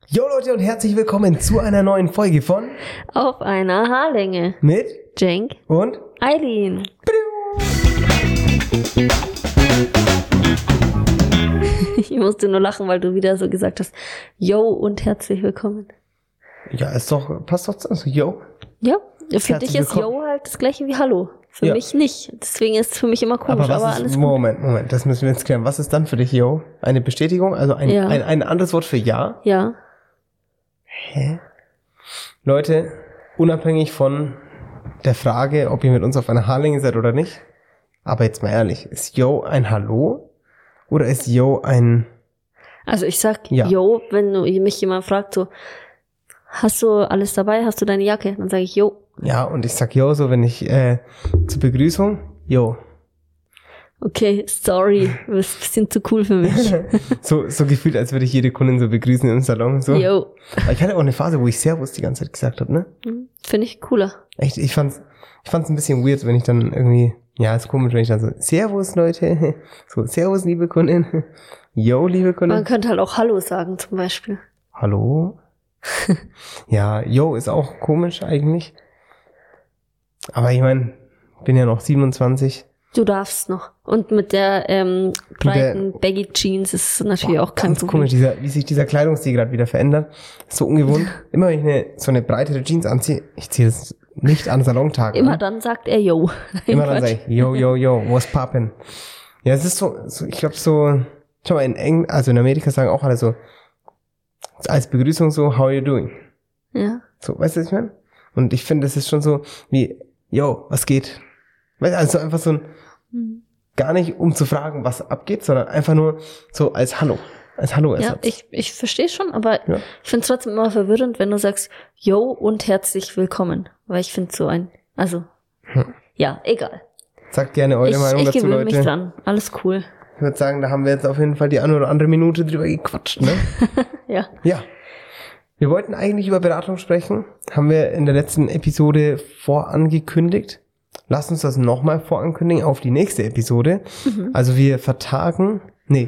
Jo Leute und herzlich willkommen zu einer neuen Folge von Auf einer Haarlänge mit Cenk und Eileen. Ich musste nur lachen, weil du wieder so gesagt hast, yo und herzlich willkommen. Ja, passt doch zu uns, yo. Ja, für dich ist willkommen. yo halt das gleiche wie hallo. Für mich nicht. Deswegen ist es für mich immer komisch, aber alles gut. Moment, das müssen wir jetzt klären. Was ist dann für dich yo? Eine Bestätigung? Also ein anderes Wort für ja? Ja. Hä? Leute, unabhängig von der Frage, ob ihr mit uns auf einer Haarlänge seid oder nicht, aber jetzt mal ehrlich, ist yo ein Hallo oder ist yo ein... Also ich sag Ja. yo, wenn mich jemand fragt so, hast du alles dabei, hast du deine Jacke? Dann sage ich yo. Ja, und ich sag yo so, wenn ich zur Begrüßung, yo. Okay, sorry, du bist ein bisschen zu cool für mich. So gefühlt, als würde ich jede Kundin so begrüßen im Salon. So. Yo. Aber ich hatte auch eine Phase, wo ich Servus die ganze Zeit gesagt habe, ne? Finde ich cooler. Echt, ich fand's ein bisschen weird, wenn ich dann irgendwie, ja, ist komisch, wenn ich dann so, Servus Leute, so, Servus liebe Kundin, yo liebe Kundin. Man könnte halt auch Hallo sagen zum Beispiel. Hallo? Ja, yo ist auch komisch eigentlich. Aber ich meine, bin ja noch 27. Du darfst noch. Und mit der breiten Baggy Jeans ist natürlich auch kein Ganz Problem. komisch, wie sich dieser Kleidungsstil gerade wieder verändert. Ist so ungewohnt. Immer wenn ich so eine breitere Jeans anziehe, ich ziehe das nicht an Salontagen Immer an. dann sagt er yo. Immer dann sage ich, yo, what's poppin'? Ja, es ist so ich glaube so, schau mal, in Amerika sagen auch alle so, als Begrüßung so, how are you doing? Ja. So, weißt du, was ich meine? Und ich finde, das ist schon so wie, yo, was geht? Weißt du, also einfach so ein, gar nicht um zu fragen, was abgeht, sondern einfach nur so als Hallo. Als Hallo-Ersatz. Ja, ich verstehe schon, aber Ja. ich finde es trotzdem immer verwirrend, wenn du sagst yo und herzlich willkommen. Weil ich finde ja, egal. Sagt gerne eure Meinung Ich dazu, gewöhne mich Leute. dran. Alles cool. Ich würde sagen, da haben wir jetzt auf jeden Fall die eine oder andere Minute drüber gequatscht, ne? Ja. Ja. Wir wollten eigentlich über Beratung sprechen. Haben wir in der letzten Episode vorangekündigt. Lass uns das nochmal vorankündigen auf die nächste Episode. Also wir verwochen,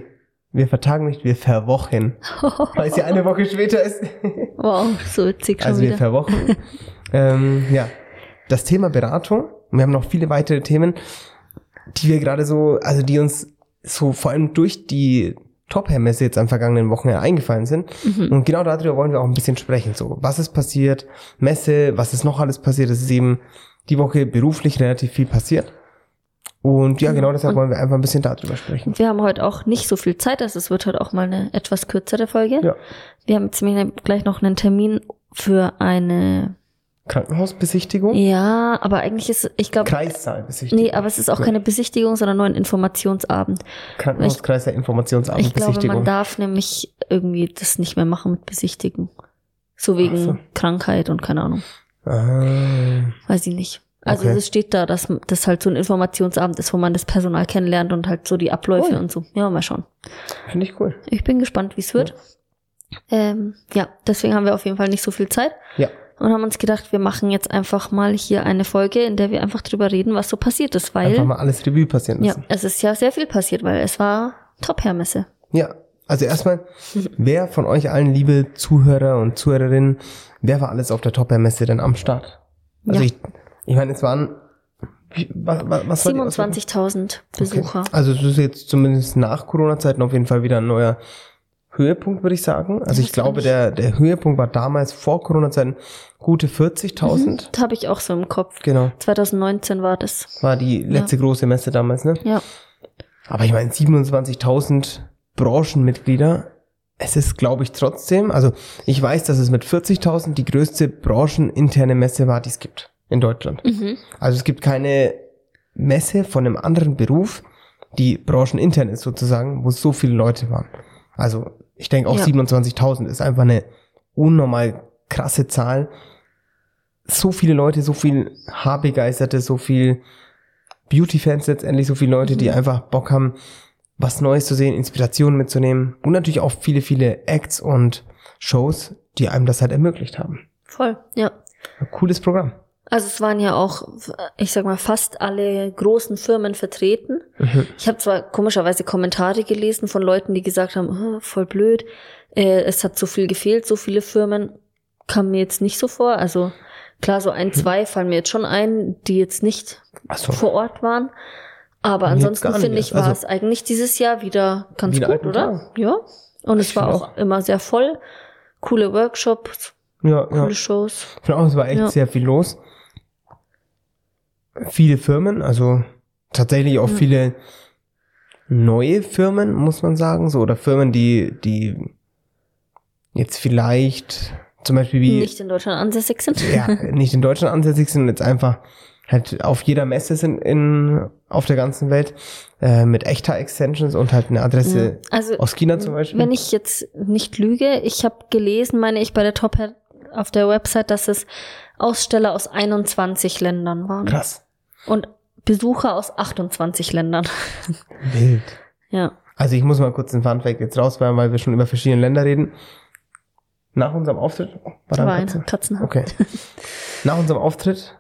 weil es ja eine Woche später ist. Wow, so witzig schon Also wir wieder. verwochen. Ja, das Thema Beratung. Und wir haben noch viele weitere Themen, die wir gerade so, also die uns so vor allem durch die Top-Hair-Messe jetzt am vergangenen Wochenende eingefallen sind. Und genau darüber wollen wir auch ein bisschen sprechen. So, was ist passiert? Messe, was ist noch alles passiert? Es ist eben die Woche beruflich relativ viel passiert. Und ja, genau deshalb wollen wir einfach ein bisschen darüber sprechen. Wir haben heute auch nicht so viel Zeit, also es wird heute auch mal eine etwas kürzere Folge. Ja. Wir haben jetzt nämlich gleich noch einen Termin für eine... Krankenhausbesichtigung? Ja, aber eigentlich ist, ich glaube... Kreissaalbesichtigung. Nee, aber es ist auch keine Besichtigung, sondern nur ein Informationsabend. Krankenhauskreissaal-Informationsabend. Ich glaube, man darf nämlich irgendwie das nicht mehr machen mit Besichtigen. So wegen Ach so. Krankheit und keine Ahnung. Weiß ich nicht. Also Okay. es steht da, dass das halt so ein Informationsabend ist, wo man das Personal kennenlernt und halt so die Abläufe Cool. und so. Ja, mal schauen. Finde ich cool. Ich bin gespannt, wie es wird. Ja, deswegen haben wir auf jeden Fall nicht so viel Zeit. Ja. Und haben uns gedacht, wir machen jetzt einfach mal hier eine Folge, in der wir einfach drüber reden, was so passiert ist, weil Einfach mal alles Revue passieren ja, lassen. es ist ja sehr viel passiert, weil es war Top-Hair-Messe. Ja, also erstmal, wer von euch allen, liebe Zuhörer und Zuhörerinnen, wer war alles auf der Top-Hair-Messe denn am Start? Also Ja. ich meine, es waren, was war die Auswertung? 27.000 Besucher. Okay. Also es ist jetzt zumindest nach Corona-Zeiten auf jeden Fall wieder ein neuer Höhepunkt, würde ich sagen. Also Ja, ich glaube, der Höhepunkt war damals vor Corona-Zeiten gute 40.000. Das habe ich auch so im Kopf. Genau. 2019 war das. War die letzte große Messe damals, ne? Ja. Aber ich meine, 27.000 Branchenmitglieder, es ist, glaube ich, trotzdem, also ich weiß, dass es mit 40.000 die größte brancheninterne Messe war, die es gibt in Deutschland. Also es gibt keine Messe von einem anderen Beruf, die branchenintern ist sozusagen, wo so viele Leute waren. Also ich denke auch Ja. 27.000 ist einfach eine unnormal krasse Zahl. So viele Leute, so viel Haarbegeisterte, so viel Beauty-Fans letztendlich, so viele Leute, die einfach Bock haben, was Neues zu sehen, Inspirationen mitzunehmen und natürlich auch viele, viele Acts und Shows, die einem das halt ermöglicht haben. Voll, ja. Ein cooles Programm. Also es waren ja auch, ich sag mal, fast alle großen Firmen vertreten. Ich habe zwar komischerweise Kommentare gelesen von Leuten, die gesagt haben, oh, voll blöd, es hat so viel gefehlt, so viele Firmen, kam mir jetzt nicht so vor. Also klar, so 1, 2 fallen mir jetzt schon ein, die jetzt nicht vor Ort waren. Aber ansonsten finde ich, war es eigentlich dieses Jahr wieder ganz gut, oder? Ja. Und es war auch immer sehr voll. Coole Workshops, coole Shows. Ich finde auch, es war echt sehr viel los. Viele Firmen, also tatsächlich auch viele neue Firmen, muss man sagen, so, oder Firmen, die jetzt vielleicht zum Beispiel wie nicht in Deutschland ansässig sind. Ja, nicht in Deutschland ansässig sind und jetzt einfach halt auf jeder Messe sind auf der ganzen Welt mit echter Extensions und halt eine Adresse aus China zum Beispiel. Wenn ich jetzt nicht lüge, ich habe gelesen, meine ich, bei der Top Hat auf der Website, dass es Aussteller aus 21 Ländern waren. Krass. Und Besucher aus 28 Ländern. Wild. Ja. Also ich muss mal kurz den Funfact jetzt rauswerfen, weil wir schon über verschiedene Länder reden. Nach unserem Auftritt... War da eine Katze? Katzenhaar. Okay. Nach unserem Auftritt,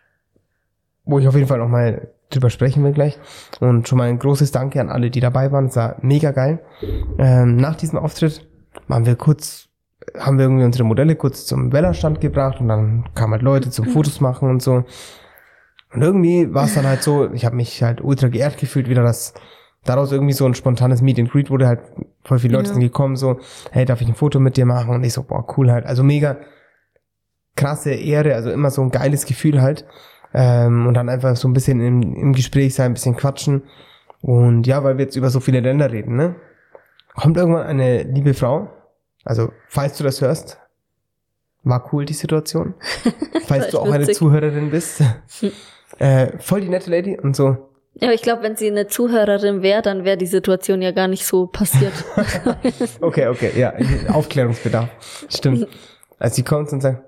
wo ich auf jeden Fall noch mal drüber sprechen will gleich, und schon mal ein großes Danke an alle, die dabei waren. Es war mega geil. Nach diesem Auftritt haben wir irgendwie unsere Modelle kurz zum Wellerstand gebracht und dann kamen halt Leute zum Fotos machen und so. Und irgendwie war es dann halt so, ich habe mich halt ultra geehrt gefühlt wieder, dass daraus irgendwie so ein spontanes Meet and Greet wurde, halt voll viele Leute sind gekommen, so, hey, darf ich ein Foto mit dir machen? Und ich so, boah, cool halt. Also mega krasse Ehre, also immer so ein geiles Gefühl halt. Und dann einfach so ein bisschen im Gespräch sein, ein bisschen quatschen. Und ja, weil wir jetzt über so viele Länder reden, ne? Kommt irgendwann eine liebe Frau, also falls du das hörst, war cool die Situation. Falls du auch eine Zuhörerin bist. Voll die nette Lady und so. Ja, ich glaube, wenn sie eine Zuhörerin wäre, dann wäre die Situation ja gar nicht so passiert. Okay, ja, Aufklärungsbedarf. Stimmt. Als sie kommt und sagt,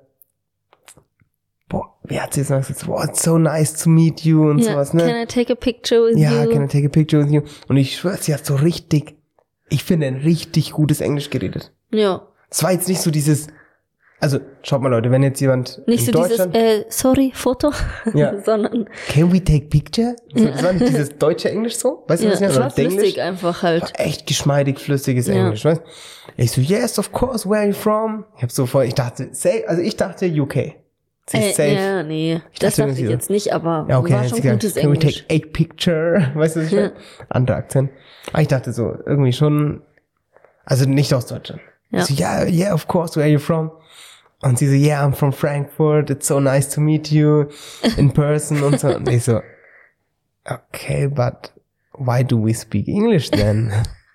boah, wie hat sie jetzt noch gesagt, boah, it's so nice to meet you und sowas, ne? Can I take a picture with you? Ja, can I take a picture with you? Und ich schwör, sie hat so richtig, ich finde, ein richtig gutes Englisch geredet. Ja. Es war jetzt nicht so dieses, also, schaut mal Leute, wenn jetzt jemand nicht in so Deutschland... dieses, sorry, Foto, sondern... Can we take picture? So, das war nicht dieses deutsche Englisch so, weißt du, was ich meine? Es war flüssig einfach halt. War echt geschmeidig, flüssiges Englisch, weißt du? Ich so, yes, of course, where are you from? Ich dachte UK. Safe. Ja, nee, das dachte ich jetzt nicht, aber ja, okay, war schon gutes Can we Englisch. take a picture? Weißt du, was ich meine? Anderer Akzent. Aber ich dachte so, irgendwie schon, also nicht aus Deutschland. Ja. So, yeah, of course, where are you from? Und sie so, yeah, I'm from Frankfurt, it's so nice to meet you in person und so. Und ich so, okay, but why do we speak English then?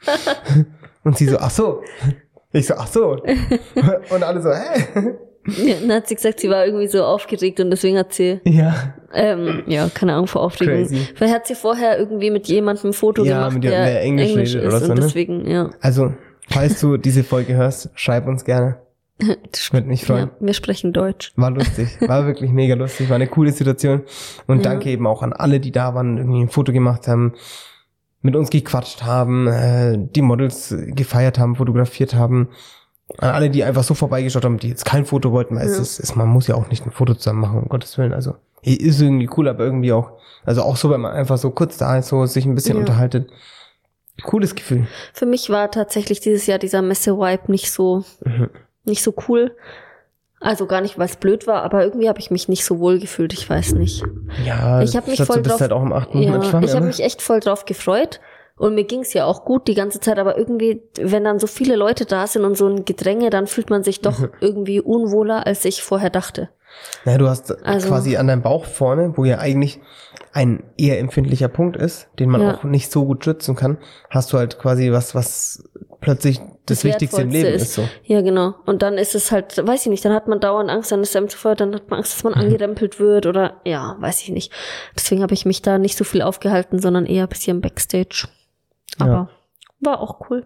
Und sie so, ach so. Ich so, ach so. Und alle so, hä? Ja, dann hat sie gesagt, sie war irgendwie so aufgeregt und deswegen hat sie, keine Ahnung vor Aufregung. Crazy. Vielleicht hat sie vorher irgendwie mit jemandem ein Foto gemacht, mit der Englisch redet ist oder so, und ne? deswegen, ja. Also, falls du diese Folge hörst, schreib uns gerne. Ich würde mich freuen. Ja, wir sprechen Deutsch. War lustig, war wirklich mega lustig, war eine coole Situation. Und danke eben auch an alle, die da waren, irgendwie ein Foto gemacht haben, mit uns gequatscht haben, die Models gefeiert haben, fotografiert haben. An alle, die einfach so vorbeigeschaut haben, die jetzt kein Foto wollten, weil man muss ja auch nicht ein Foto zusammen machen, um Gottes Willen. Also, ist irgendwie cool, aber irgendwie auch, also auch so, wenn man einfach so kurz da ist, so sich ein bisschen unterhaltet. Cooles Gefühl. Für mich war tatsächlich dieses Jahr dieser Messe-Vibe nicht so cool. Also gar nicht, weil es blöd war, aber irgendwie habe ich mich nicht so wohl gefühlt, ich weiß nicht. Ja, ich habe mich voll drauf, halt auch am 8. ich habe mich echt voll drauf gefreut. Und mir ging's ja auch gut die ganze Zeit, aber irgendwie, wenn dann so viele Leute da sind und so ein Gedränge, dann fühlt man sich doch irgendwie unwohler, als ich vorher dachte. Naja, du hast quasi an deinem Bauch vorne, wo ja eigentlich ein eher empfindlicher Punkt ist, den man auch nicht so gut schützen kann, hast du halt quasi was plötzlich das Wichtigste im Leben ist so. Ja, genau. Und dann ist es halt, weiß ich nicht, dann hat man dauernd Angst, dann ist einem zu voll, dann hat man Angst, dass man angerempelt wird oder, ja, weiß ich nicht. Deswegen habe ich mich da nicht so viel aufgehalten, sondern eher ein bisschen Backstage. Aber war auch cool.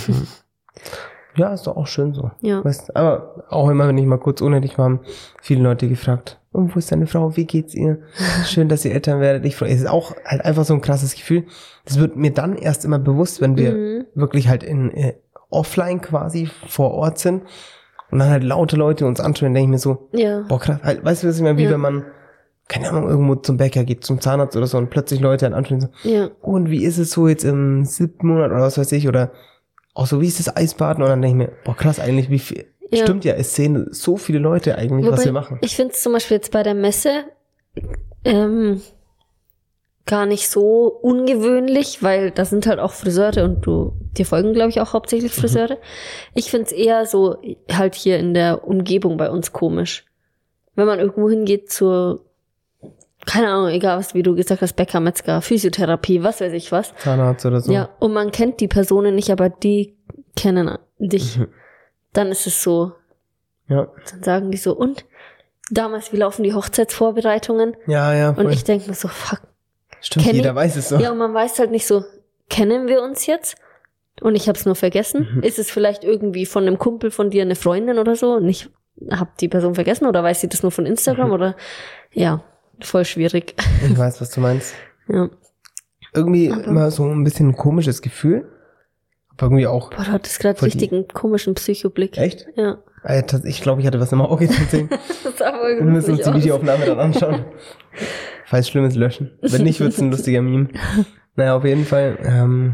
Ja, ist doch auch schön so. Ja. Weißt, aber auch immer, wenn ich mal kurz unnötig war, haben viele Leute gefragt, wo ist deine Frau, wie geht's ihr? Schön, dass ihr Eltern werdet. Ich freue mich. Es ist auch halt einfach so ein krasses Gefühl. Das wird mir dann erst immer bewusst, wenn wir wirklich halt in offline quasi vor Ort sind und dann halt laute Leute uns anschauen, dann denke ich mir so, boah krass, halt, weißt du, was ich meine, wie wenn man keine Ahnung, irgendwo zum Bäcker geht, zum Zahnarzt oder so und plötzlich Leute an anschauen so, Ja. und wie ist es so jetzt im 7. Monat oder was weiß ich, oder auch so, wie ist das Eisbaden? Und dann denke ich mir, boah krass, eigentlich wie viel, Ja. stimmt ja, es sehen so viele Leute eigentlich, was wir machen. Ich finde es zum Beispiel jetzt bei der Messe gar nicht so ungewöhnlich, weil da sind halt auch Friseure und dir folgen, glaube ich, auch hauptsächlich Friseure. Ich finde es eher so halt hier in der Umgebung bei uns komisch. Wenn man irgendwo hingeht zur, keine Ahnung, egal was, wie du gesagt hast, Bäcker, Metzger, Physiotherapie, was weiß ich was. Zahnarzt oder so. Ja, und man kennt die Personen nicht, aber die kennen dich. Dann ist es so, Ja, dann sagen die so, und damals, wie laufen die Hochzeitsvorbereitungen? ja, voll. Und ich denke mir so, fuck. Stimmt, kenn jeder ich- weiß es so. Ja, und man weiß halt nicht so, kennen wir uns jetzt? Und ich habe es nur vergessen. Ist es vielleicht irgendwie von einem Kumpel von dir eine Freundin oder so? Und ich habe die Person vergessen oder weiß sie das nur von Instagram oder? Ja, voll schwierig. Ich weiß, was du meinst. Ja. Irgendwie immer so ein bisschen ein komisches Gefühl. Aber irgendwie auch. Boah, du hattest gerade Voll die- richtig einen komischen Psychoblick. Echt? Ja. Alter, ich glaube, ich hatte was im Auge deswegen. Das sah voll Wir müssen uns die lustig aus. Videoaufnahme dann anschauen. Falls Schlimmes löschen. Wenn nicht, wird's ein lustiger Meme. Naja, auf jeden Fall,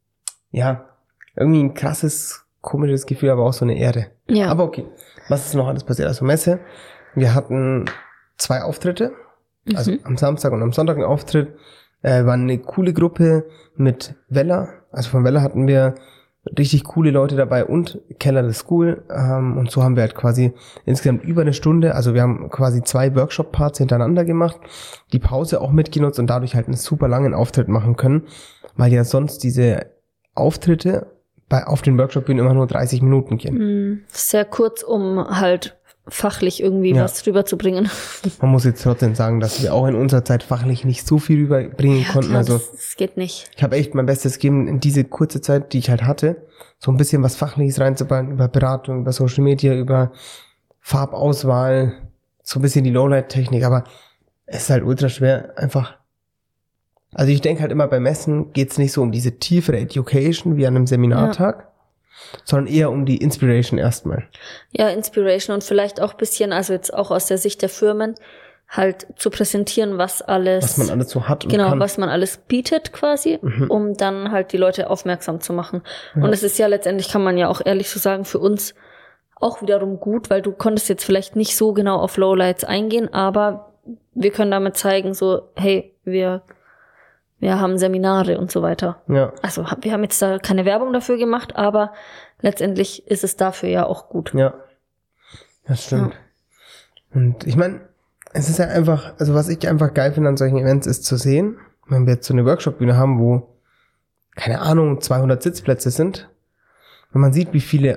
ja, irgendwie ein krasses, komisches Gefühl, aber auch so eine Ehre. Ja. Aber okay, was ist noch alles passiert? Also Messe, wir hatten 2 Auftritte, also am Samstag und am Sonntag ein Auftritt, war eine coole Gruppe mit Wella, also von Wella hatten wir richtig coole Leute dabei und Keller the School, und so haben wir halt quasi insgesamt über eine Stunde, also wir haben quasi 2 Workshop-Parts hintereinander gemacht, die Pause auch mitgenutzt und dadurch halt einen super langen Auftritt machen können, weil ja sonst diese Auftritte auf den Workshop-Bühnen immer nur 30 Minuten gehen. Sehr kurz, um halt fachlich irgendwie Ja. was rüberzubringen. Man muss jetzt trotzdem sagen, dass wir auch in unserer Zeit fachlich nicht so viel rüberbringen konnten. klar, Also das geht nicht. ich habe echt mein Bestes gegeben, in diese kurze Zeit, die ich halt hatte, so ein bisschen was Fachliches reinzubauen, über Beratung, über Social Media, über Farbauswahl, so ein bisschen die Lowlight-Technik, aber es ist halt ultra schwer, einfach. Also ich denke halt immer, bei Messen geht's nicht so um diese tiefere Education wie an einem Seminartag, sondern eher um die Inspiration erstmal. Ja, Inspiration und vielleicht auch ein bisschen, also jetzt auch aus der Sicht der Firmen, halt zu präsentieren, was alles, Was man alles so hat und genau, kann. was man alles bietet quasi, um dann halt die Leute aufmerksam zu machen. Und es ist ja letztendlich, kann man ja auch ehrlich so sagen, für uns auch wiederum gut, weil du konntest jetzt vielleicht nicht so genau auf Lowlights eingehen, aber wir können damit zeigen, so, hey, wir haben Seminare und so weiter. Ja, Also wir haben jetzt da keine Werbung dafür gemacht, aber letztendlich ist es dafür ja auch gut. ja. Das stimmt. Und ich meine, es ist ja einfach, also was ich einfach geil finde an solchen Events ist zu sehen, wenn wir jetzt so eine Workshop-Bühne haben, wo, keine Ahnung, 200 Sitzplätze sind, wenn man sieht, wie viele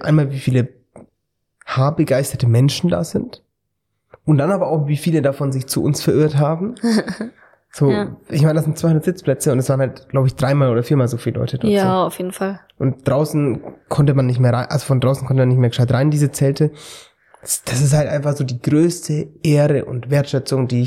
haarbegeisterte Menschen da sind und dann aber auch, wie viele davon sich zu uns verirrt haben. So, Ja. ich meine, das sind 200 Sitzplätze und es waren halt, glaube ich, 3-mal oder 4-mal so viele Leute dort. So. Ja, auf jeden Fall. Und draußen konnte man nicht mehr rein, also von draußen konnte man nicht mehr gescheit rein, diese Zelte. Das ist halt einfach so die größte Ehre und Wertschätzung, die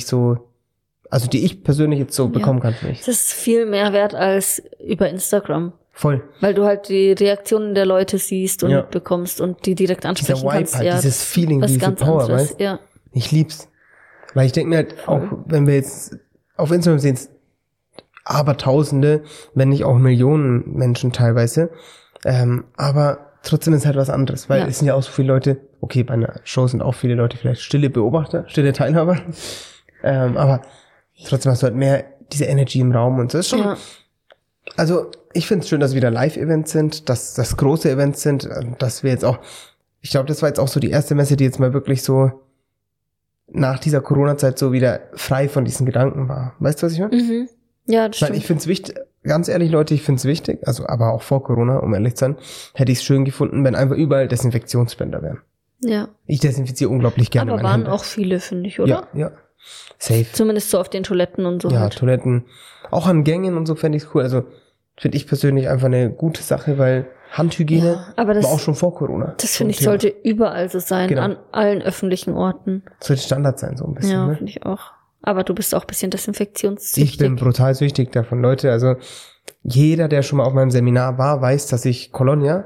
ich persönlich jetzt so bekommen kann für mich. Das ist viel mehr wert als über Instagram. Voll. Weil du halt die Reaktionen der Leute siehst und Ja. bekommst und die direkt ansprechen Dieser Vibe kannst. halt, Ja, dieses Feeling, was diese ganz Power, anderes. weißt? Ja. Ich lieb's. Weil ich denke mir halt, auch wenn wir jetzt auf Instagram sehen, aber Tausende, wenn nicht auch Millionen Menschen teilweise, aber trotzdem ist halt was anderes, weil Ja. es sind ja auch so viele Leute, okay, bei einer Show sind auch viele Leute vielleicht stille Beobachter, stille Teilhaber, aber trotzdem hast du halt mehr diese Energy im Raum und so ist schon, Ja. also ich finde es schön, dass wieder Live-Events sind, dass das große Events sind, dass wir jetzt auch, ich glaube, das war jetzt auch so die erste Messe, die jetzt mal wirklich so nach dieser Corona-Zeit so wieder frei von diesen Gedanken war. Weißt du, was ich meine? Mhm. Ja, das Weil stimmt. ich finde es wichtig, ganz ehrlich, Leute, ich finde es wichtig, also aber auch vor Corona, um ehrlich zu sein, hätte ich es schön gefunden, wenn einfach überall Desinfektionsspender wären. Ja. Ich desinfiziere unglaublich gerne Aber meine waren Hände. auch viele, finde ich, oder? Ja, ja. Safe. Zumindest so auf den Toiletten und so Ja, halt. Toiletten. Auch an Gängen und so fände ich es cool. Also finde ich persönlich einfach eine gute Sache, weil Handhygiene Ja, aber das- war auch schon vor Corona. Das so finde ein ich Thema. sollte überall so sein, Genau. an allen öffentlichen Orten. Sollte Standard sein, so ein bisschen. Ja, Ne? finde ich auch. Aber du bist auch ein bisschen desinfektionssüchtig. Ich bin brutal süchtig davon, Leute. Also jeder, der schon mal auf meinem Seminar war, weiß, dass ich Colonia,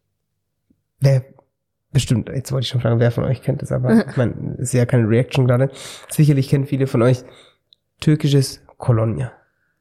bestimmt, jetzt wollte ich schon fragen, wer von euch kennt das, aber ich meine, ist ja keine Reaction gerade. Sicherlich kennen viele von euch türkisches Colonia.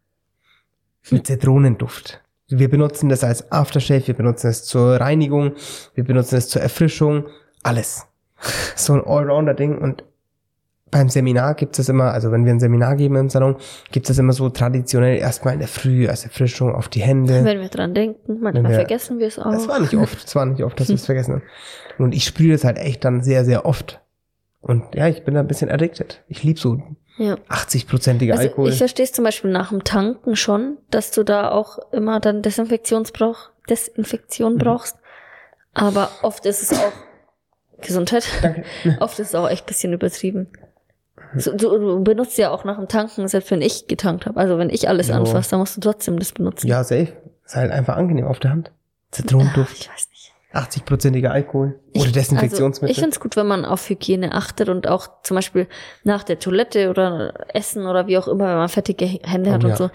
Mit Zitronenduft. Wir benutzen das als Aftershave, wir benutzen es zur Reinigung, wir benutzen es zur Erfrischung, alles. So ein Allrounder-Ding. Und beim Seminar gibt's das immer, also wenn wir ein Seminar geben im Salon, gibt's das immer so traditionell erstmal in der Früh als Erfrischung auf die Hände. Wenn wir dran denken, manchmal vergessen wir es auch. Es war nicht oft, dass wir es vergessen haben. Und ich sprühe das halt echt dann sehr, sehr oft. Und ja, ich bin da ein bisschen addicted. Ich liebe so 80%ige Alkohol. Ich verstehe es zum Beispiel nach dem Tanken schon, dass du da auch immer dann Desinfektion brauchst. Aber oft ist es auch Gesundheit. Danke. Oft ist es auch echt ein bisschen übertrieben. So, du benutzt ja auch nach dem Tanken, selbst wenn ich getankt habe. Also wenn ich alles anfasse, dann musst du trotzdem das benutzen. Ja, safe. Ist halt einfach angenehm auf der Hand. Zitronenduft. Ich weiß nicht. 80%iger Alkohol. Oder Desinfektionsmittel. Ich finde es gut, wenn man auf Hygiene achtet und auch zum Beispiel nach der Toilette oder Essen oder wie auch immer, wenn man fettige Hände hat und so,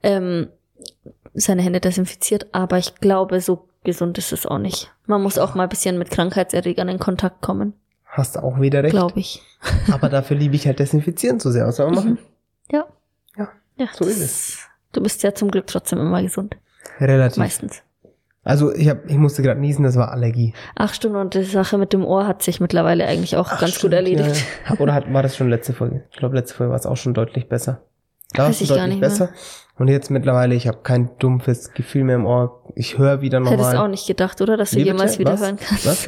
seine Hände desinfiziert. Aber ich glaube, so gesund ist es auch nicht. Man muss auch mal ein bisschen mit Krankheitserregern in Kontakt kommen. Hast auch wieder recht. Glaube ich. Aber dafür liebe ich halt Desinfizieren so sehr. Was soll man machen? Ja. Ja, so ist es. Du bist ja zum Glück trotzdem immer gesund. Relativ. Meistens. Also ich musste gerade niesen, das war Allergie. Ach stimmt, und die Sache mit dem Ohr hat sich mittlerweile eigentlich auch ganz gut erledigt. Ja. Oder war das schon letzte Folge? Ich glaube, letzte Folge war es auch schon deutlich besser. Da war es deutlich besser. Und jetzt mittlerweile, ich habe kein dumpfes Gefühl mehr im Ohr. Ich höre wieder normal. Hättest auch nicht gedacht, oder? Dass du jemals wieder hören kannst. Was?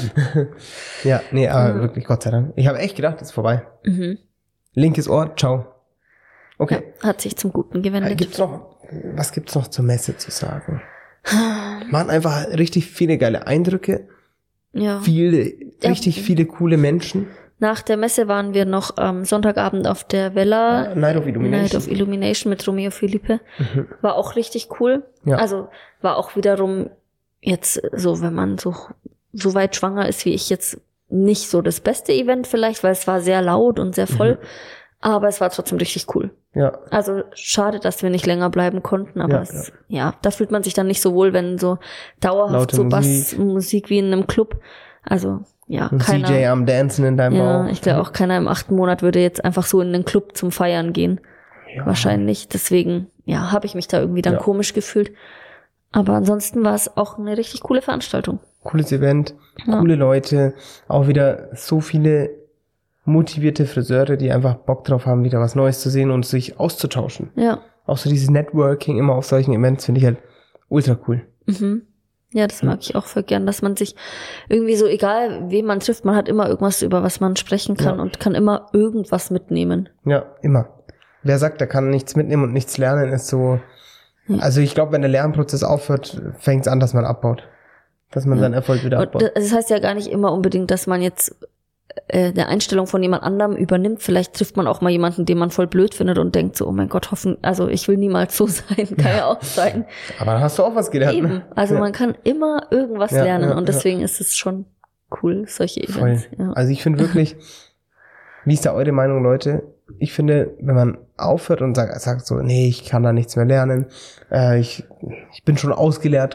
Ja, nee, aber wirklich, Gott sei Dank. Ich habe echt gedacht, es ist vorbei. Linkes Ohr, ciao. Okay. Ja, hat sich zum Guten gewendet. Was gibt's noch zur Messe zu sagen? Waren einfach richtig viele geile Eindrücke. Ja. Richtig viele coole Menschen. Nach der Messe waren wir noch am Sonntagabend auf der Vella. Night of Illumination mit Romeo Felipe. War auch richtig cool. Ja. Also war auch wiederum jetzt so, wenn man so weit schwanger ist wie ich jetzt, nicht so das beste Event vielleicht, weil es war sehr laut und sehr voll. Aber es war trotzdem richtig cool. Ja. Also schade, dass wir nicht länger bleiben konnten, aber da fühlt man sich dann nicht so wohl, wenn so dauerhaft so Bassmusik wie in einem Club. Also ja, keiner. DJ am Dancen in deinem Bauch. Ja, ich glaube auch keiner im 8. Monat würde jetzt einfach so in den Club zum Feiern gehen. Ja. Wahrscheinlich. Deswegen, habe ich mich da irgendwie dann komisch gefühlt. Aber ansonsten war es auch eine richtig coole Veranstaltung. Cooles Event, coole Leute, auch wieder so viele motivierte Friseure, die einfach Bock drauf haben, wieder was Neues zu sehen und sich auszutauschen. Ja. Auch so dieses Networking immer auf solchen Events finde ich halt ultra cool. Ja, das mag ich auch voll gern, dass man sich irgendwie so, egal wen man trifft, man hat immer irgendwas, über was man sprechen kann und kann immer irgendwas mitnehmen. Ja, immer. Wer sagt, er kann nichts mitnehmen und nichts lernen, ist so, also ich glaube, wenn der Lernprozess aufhört, fängt es an, dass man abbaut. Dass man seinen Erfolg wieder abbaut. Das heißt ja gar nicht immer unbedingt, dass man jetzt der Einstellung von jemand anderem übernimmt. Vielleicht trifft man auch mal jemanden, den man voll blöd findet und denkt so, oh mein Gott, also ich will niemals so sein, kann ja auch sein. Aber dann hast du auch was gelernt. Eben. Ne? Also man kann immer irgendwas lernen und deswegen ist es schon cool, solche Events. Voll. Ja. Also ich finde wirklich, wie ist da eure Meinung, Leute? Ich finde, wenn man aufhört und sagt so, nee, ich kann da nichts mehr lernen, ich bin schon ausgelernt,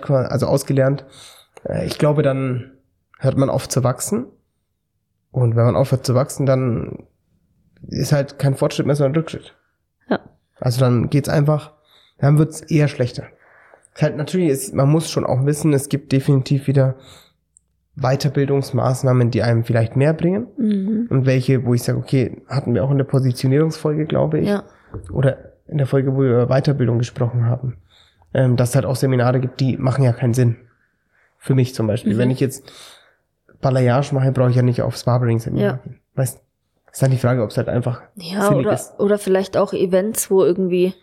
ich glaube, dann hört man auf zu wachsen. Und wenn man aufhört zu wachsen, dann ist halt kein Fortschritt mehr, sondern Rückschritt. Ja. Also dann geht's einfach, dann wird's eher schlechter. Halt natürlich man muss schon auch wissen, es gibt definitiv wieder Weiterbildungsmaßnahmen, die einem vielleicht mehr bringen. Und welche, wo ich sage, okay, hatten wir auch in der Positionierungsfolge, glaube ich. Ja. Oder in der Folge, wo wir über Weiterbildung gesprochen haben. Dass es halt auch Seminare gibt, die machen ja keinen Sinn. Für mich zum Beispiel. Wenn ich jetzt Balayage mache, brauche ich ja nicht aufs Barbering-Seminar gehen. Weißt, ist dann die Frage, ob es halt einfach sinnig ist. Oder vielleicht auch Events, wo irgendwie,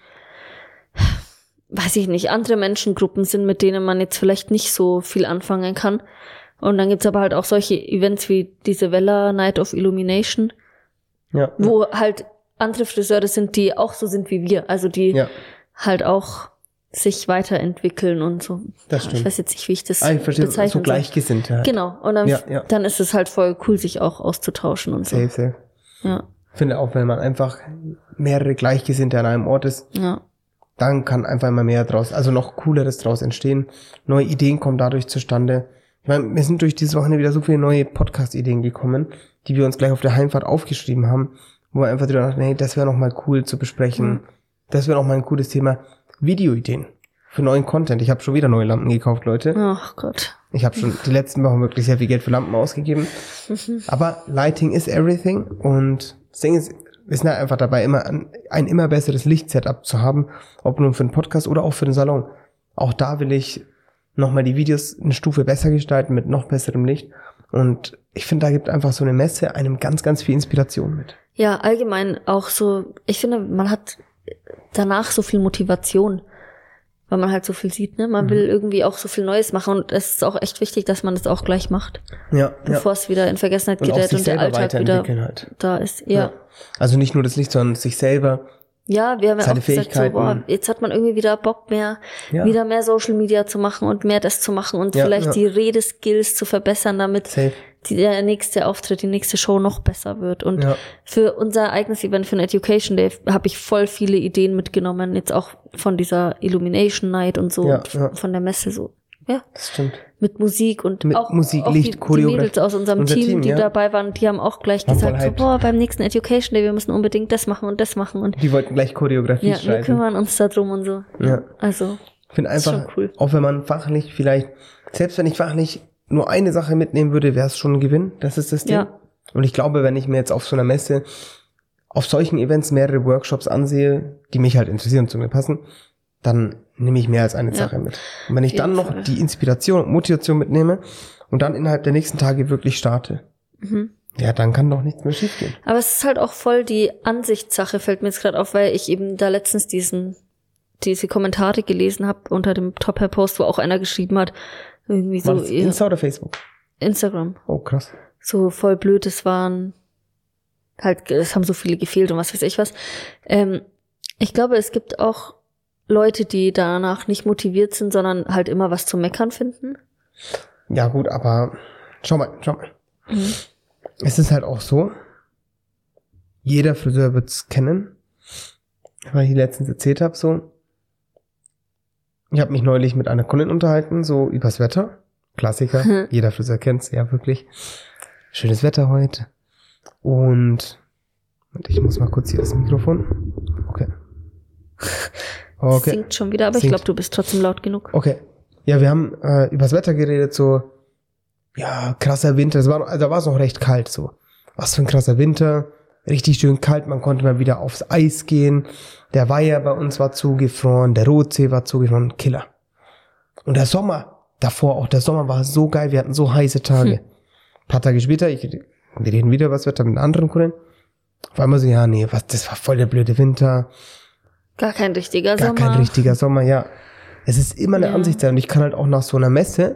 weiß ich nicht, andere Menschengruppen sind, mit denen man jetzt vielleicht nicht so viel anfangen kann. Und dann gibt's aber halt auch solche Events wie diese Vella Night of Illumination, wo halt andere Friseure sind, die auch so sind wie wir. Also die halt auch sich weiterentwickeln und so. Das stimmt. Ich weiß jetzt nicht, wie ich das bezeichne. So gleichgesinnt. Halt. Genau. Und dann ist es halt voll cool, sich auch auszutauschen und so. Safe. Ja. Ich finde auch, wenn man einfach mehrere Gleichgesinnte an einem Ort ist, dann kann einfach immer mehr draus, also noch Cooleres draus entstehen. Neue Ideen kommen dadurch zustande. Ich meine, mir sind durch dieses Wochenende wieder so viele neue Podcast-Ideen gekommen, die wir uns gleich auf der Heimfahrt aufgeschrieben haben. wo wir einfach drüber nachdenken, hey, das wäre noch mal cool zu besprechen. Das wäre noch mal ein cooles Thema. Videoideen für neuen Content. Ich habe schon wieder neue Lampen gekauft, Leute. Ach Gott. Ich habe schon die letzten Wochen wirklich sehr viel Geld für Lampen ausgegeben. Aber Lighting is everything. Und das Ding ist, wir sind halt einfach dabei, immer ein immer besseres Lichtsetup zu haben. Ob nun für den Podcast oder auch für den Salon. Auch da will ich nochmal die Videos eine Stufe besser gestalten mit noch besserem Licht. Und ich finde, da gibt einfach so eine Messe einem ganz, ganz viel Inspiration mit. Ja, allgemein auch so, ich finde, man hat danach so viel Motivation, weil man halt so viel sieht, ne? Man will irgendwie auch so viel Neues machen und es ist auch echt wichtig, dass man das auch gleich macht. Ja. Bevor es wieder in Vergessenheit gerät und der Alltag wieder halt. da ist. Ja. Also nicht nur das Licht, sondern sich selber. Ja, wir haben ja auch gesagt, so, boah, jetzt hat man irgendwie wieder Bock mehr, wieder mehr Social Media zu machen und mehr das zu machen und vielleicht die Redeskills zu verbessern, damit der nächste Auftritt, die nächste Show noch besser wird. Und für unser eigenes Event, für den Education Day, habe ich voll viele Ideen mitgenommen, jetzt auch von dieser Illumination Night und so, von der Messe so. Ja, das stimmt. Mit Musik und mit auch Musik, auch Licht, Choreografie. Die Mädels aus unserem Team, die dabei waren, die haben auch gleich gesagt, so, boah, beim nächsten Education Day, wir müssen unbedingt das machen und das machen. Und die wollten gleich Choreografie schreiben. Ja, wir kümmern uns da drum und so. Ja. Also, ich finde einfach, cool. Auch wenn man fachlich vielleicht, selbst wenn ich fachlich nur eine Sache mitnehmen würde, wäre es schon ein Gewinn. Das ist das Ding. Ja. Und ich glaube, wenn ich mir jetzt auf so einer Messe, auf solchen Events mehrere Workshops ansehe, die mich halt interessieren und zu mir passen, dann nehme ich mehr als eine Sache mit. Und wenn ich dann noch die Inspiration und Motivation mitnehme und dann innerhalb der nächsten Tage wirklich starte, ja, dann kann doch nichts mehr schiefgehen. Aber es ist halt auch voll die Ansichtssache, fällt mir jetzt gerade auf, weil ich eben da letztens diese Kommentare gelesen habe unter dem Top-Hair-Post, wo auch einer geschrieben hat, irgendwie so. War das Insta oder Facebook? Instagram. Oh, krass. So voll blöd, es haben so viele gefehlt und was weiß ich was. Ich glaube, es gibt auch Leute, die danach nicht motiviert sind, sondern halt immer was zu meckern finden. Ja gut, aber schau mal. Es ist halt auch so, jeder Friseur wird's kennen, weil ich letztens erzählt habe, so, ich habe mich neulich mit einer Kundin unterhalten, so übers Wetter, Klassiker, jeder Friseur kennt's, ja wirklich, schönes Wetter heute und ich muss mal kurz hier das Mikrofon, okay. Das singt schon wieder, aber ich glaube, du bist trotzdem laut genug. Okay. Ja, wir haben übers Wetter geredet, so, ja, krasser Winter. Da war es noch recht kalt, so. Was für ein krasser Winter. Richtig schön kalt, man konnte mal wieder aufs Eis gehen. Der Weiher bei uns war zugefroren, der Rotsee war zugefroren, Killer. Und der Sommer, davor auch, der Sommer war so geil, wir hatten so heiße Tage. Ein paar Tage später, wir reden wieder über das Wetter mit anderen Kunden. Auf einmal so, ja, nee, das war voll der blöde Winter. Gar kein richtiger Sommer, ja. Es ist immer eine Ansichtssache und ich kann halt auch nach so einer Messe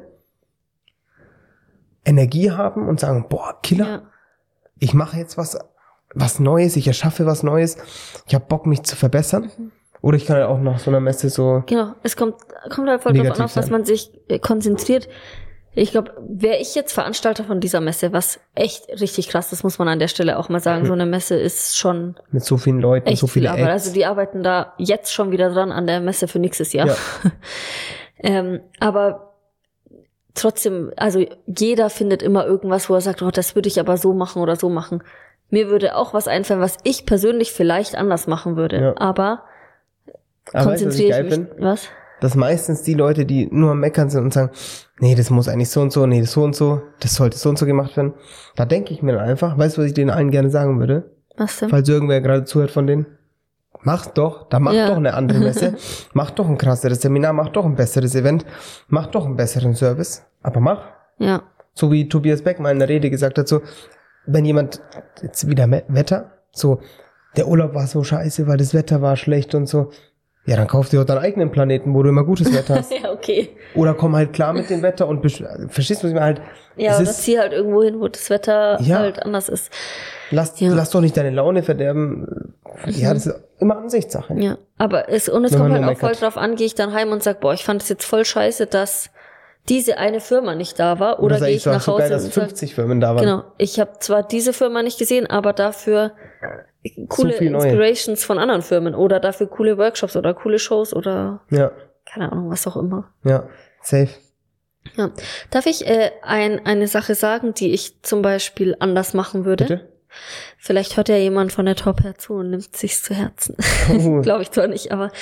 Energie haben und sagen, boah, Killer, ich mache jetzt was Neues, ich erschaffe was Neues, ich habe Bock, mich zu verbessern. Oder ich kann halt auch nach so einer Messe so... Genau, es kommt halt voll drauf an, auf was man sich konzentriert. Ich glaube, wäre ich jetzt Veranstalter von dieser Messe, was echt richtig krass, das muss man an der Stelle auch mal sagen, so eine Messe ist schon mit so vielen Leuten, echt so viele viel Arbeit. Also die arbeiten da jetzt schon wieder dran an der Messe für nächstes Jahr. Ja. Aber trotzdem, also jeder findet immer irgendwas, wo er sagt, oh, das würde ich aber so machen oder so machen. Mir würde auch was einfallen, was ich persönlich vielleicht anders machen würde, aber konzentriere ich mich... Was? Dass meistens die Leute, die nur am Meckern sind und sagen, nee, das muss eigentlich so und so, nee, das so und so, das sollte so und so gemacht werden. Da denke ich mir dann einfach, weißt du, was ich denen allen gerne sagen würde? Was denn? Falls irgendwer gerade zuhört von denen. Mach doch eine andere Messe. Mach doch ein krasseres Seminar, mach doch ein besseres Event, mach doch einen besseren Service. Aber mach. Ja. So wie Tobias Beck mal in der Rede gesagt hat, so, wenn jemand, jetzt wieder Wetter, so, der Urlaub war so scheiße, weil das Wetter war schlecht und so. Ja, dann kauf dir auch deinen eigenen Planeten, wo du immer gutes Wetter hast. Ja, okay. Oder komm halt klar mit dem Wetter und verstehst du, was ich meine? Halt, ja, oder zieh halt irgendwo hin, wo das Wetter halt anders ist. Lass doch nicht deine Laune verderben. Ja, das ist immer Ansichtssache. Ja, aber es kommt halt auch voll drauf an, gehe ich dann heim und sag, boah, ich fand es jetzt voll scheiße, dass diese eine Firma nicht da war. Oder gehe ich nach Hause geil, dass 50 Firmen da waren. Genau, ich habe zwar diese Firma nicht gesehen, aber dafür coole Inspirations von anderen Firmen oder dafür coole Workshops oder coole Shows oder keine Ahnung, was auch immer. Ja, safe. Ja. Darf ich eine Sache sagen, die ich zum Beispiel anders machen würde? Bitte? Vielleicht hört ja jemand von der Top her zu und nimmt sich's zu Herzen. Glaube ich zwar nicht, aber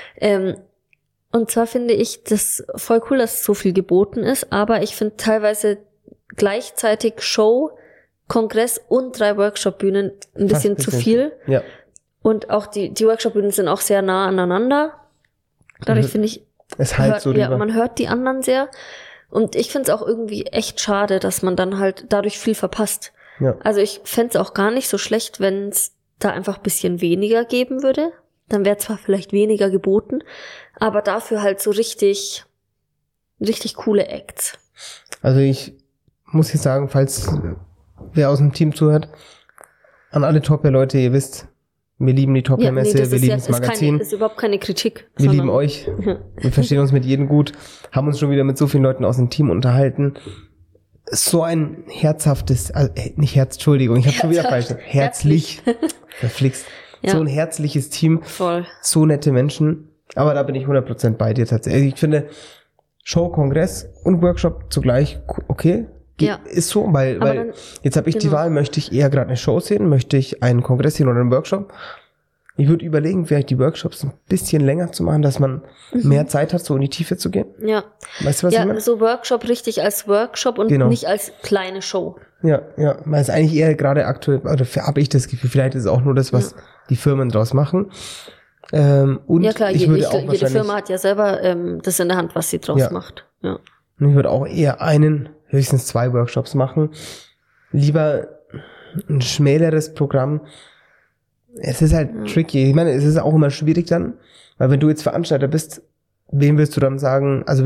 und zwar finde ich das voll cool, dass so viel geboten ist, aber ich finde teilweise gleichzeitig Show, Kongress und 3 Workshop-Bühnen ein bisschen zu viel. Ja. Und auch die Workshop-Bühnen sind auch sehr nah aneinander. Dadurch finde ich, man hört die anderen sehr. Und ich finde es auch irgendwie echt schade, dass man dann halt dadurch viel verpasst. Ja. Also ich fände es auch gar nicht so schlecht, wenn es da einfach ein bisschen weniger geben würde. Dann wäre zwar vielleicht weniger geboten, aber dafür halt so richtig coole Acts. Also ich muss jetzt sagen, falls wer aus dem Team zuhört, an alle Top-Leute, ihr wisst, wir lieben die Top-Messe, wir lieben das Magazin. Ist überhaupt keine Kritik. Wir lieben euch. Wir verstehen uns mit jedem gut, haben uns schon wieder mit so vielen Leuten aus dem Team unterhalten. So ein herzhaftes, also nicht Herz, Entschuldigung, ich habe schon wieder falsch. Herzlich. Verflixt. Ja. So ein herzliches Team. Voll. So nette Menschen. Aber da bin ich 100% bei dir tatsächlich. Ich finde, Show, Kongress und Workshop zugleich okay. Ja. Ist so, weil dann, jetzt habe ich die Wahl, möchte ich eher gerade eine Show sehen, möchte ich einen Kongress sehen oder einen Workshop. Ich würde überlegen, vielleicht die Workshops ein bisschen länger zu machen, dass man mehr Zeit hat, so in die Tiefe zu gehen. Ja. Weißt du, was ich meine? Ja, so Workshop richtig als Workshop und nicht als kleine Show. Ja, weil es eigentlich eher gerade aktuell, oder habe ich das Gefühl, vielleicht ist es auch nur das, was die Firmen draus machen. Und ja klar, jede Firma hat ja selber das in der Hand, was sie draus macht. Ja. Und ich würde auch eher höchstens 2 Workshops machen. Lieber ein schmäleres Programm. Es ist halt tricky. Ich meine, es ist auch immer schwierig dann, weil wenn du jetzt Veranstalter bist, wem willst du dann sagen, also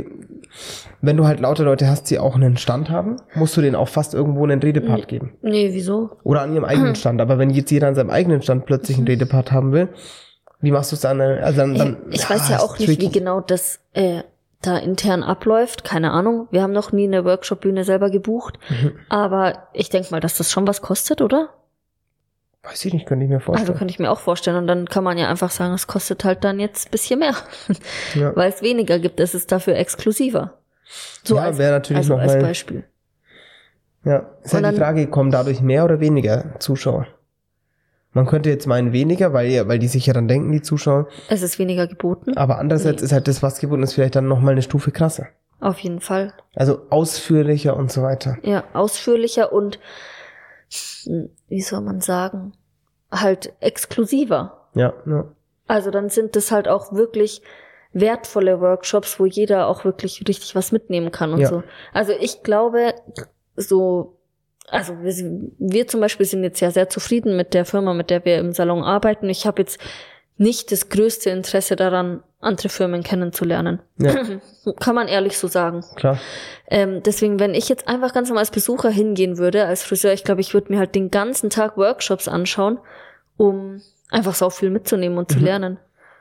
wenn du halt lauter Leute hast, die auch einen Stand haben, musst du denen auch fast irgendwo einen Redepart geben. Nee, wieso? Oder an ihrem eigenen Stand. Aber wenn jetzt jeder an seinem eigenen Stand plötzlich einen Redepart haben will, wie machst du es dann? Also dann ich weiß ja auch nicht, wie genau das da intern abläuft. Keine Ahnung. Wir haben noch nie eine Workshop-Bühne selber gebucht. Aber ich denke mal, dass das schon was kostet, oder? Weiß ich nicht, könnte ich mir vorstellen. Also könnte ich mir auch vorstellen. Und dann kann man ja einfach sagen, es kostet halt dann jetzt ein bisschen mehr. Ja. Weil es weniger gibt. Es ist dafür exklusiver. So ja, wäre natürlich noch als Beispiel. Ja, ist halt die Frage, kommen dadurch mehr oder weniger Zuschauer? Man könnte jetzt meinen weniger, weil die sich ja dann denken, die Zuschauer. Es ist weniger geboten. Aber andererseits ist halt das, was geboten ist, vielleicht dann nochmal eine Stufe krasser. Auf jeden Fall. Also ausführlicher und so weiter. Ja, ausführlicher und, wie soll man sagen, halt exklusiver. Ja. Also dann sind das halt auch wirklich wertvolle Workshops, wo jeder auch wirklich richtig was mitnehmen kann und so. Also ich glaube, wir zum Beispiel sind jetzt ja sehr zufrieden mit der Firma, mit der wir im Salon arbeiten. Ich habe jetzt nicht das größte Interesse daran, andere Firmen kennenzulernen. Ja. Kann man ehrlich so sagen. Klar. Deswegen, wenn ich jetzt einfach ganz normal als Besucher hingehen würde, als Friseur, ich glaube, ich würde mir halt den ganzen Tag Workshops anschauen, um einfach so viel mitzunehmen und zu lernen.